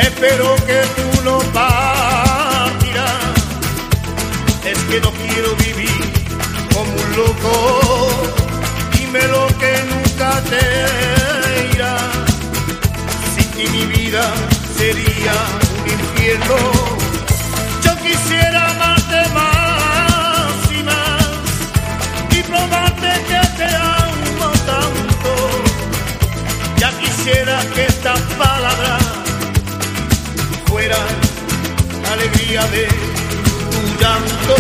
Espero que tú no partirás. Es que no quiero vivir como un loco. Dime lo que nunca te irá. Sin ti mi vida sería un infierno. Yo quisiera amarte más y más y probarte que te amo tanto. Ya quisiera que estas palabras fueran alegría de tu llanto.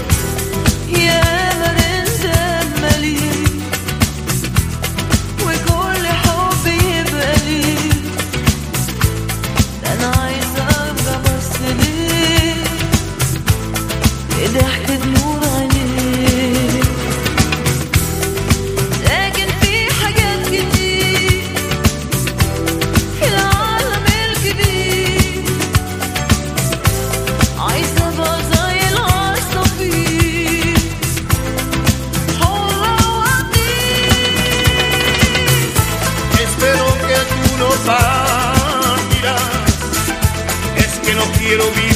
ضحكة نور عليك لكن في حاجات كتير في العالم الكبير عايزة ابقى زي العصافير حرة وأطير. Espero que tú no partirás. Es que no quiero vivir